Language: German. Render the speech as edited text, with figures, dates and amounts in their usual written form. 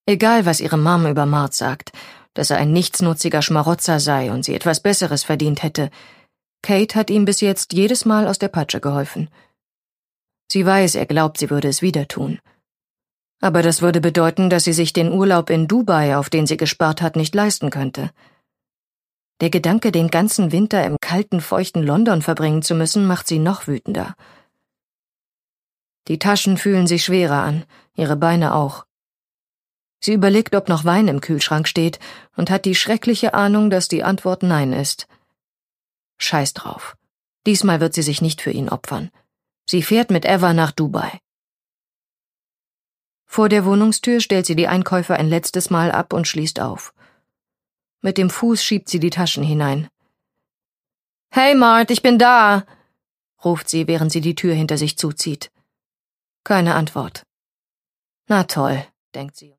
Egal, was ihre Mom über Mart sagt, dass er ein nichtsnutziger Schmarotzer sei und sie etwas Besseres verdient hätte, Kate hat ihm bis jetzt jedes Mal aus der Patsche geholfen. Sie weiß, er glaubt, sie würde es wieder tun. Aber das würde bedeuten, dass sie sich den Urlaub in Dubai, auf den sie gespart hat, nicht leisten könnte. Der Gedanke, den ganzen Winter im kalten, feuchten London verbringen zu müssen, macht sie noch wütender. Die Taschen fühlen sich schwerer an, ihre Beine auch. Sie überlegt, ob noch Wein im Kühlschrank steht und hat die schreckliche Ahnung, dass die Antwort Nein ist. Scheiß drauf. Diesmal wird sie sich nicht für ihn opfern. Sie fährt mit Eva nach Dubai. Vor der Wohnungstür stellt sie die Einkäufe ein letztes Mal ab und schließt auf. Mit dem Fuß schiebt sie die Taschen hinein. »Hey Mart, ich bin da«, ruft sie, während sie die Tür hinter sich zuzieht. Keine Antwort. Na toll, denkt sie.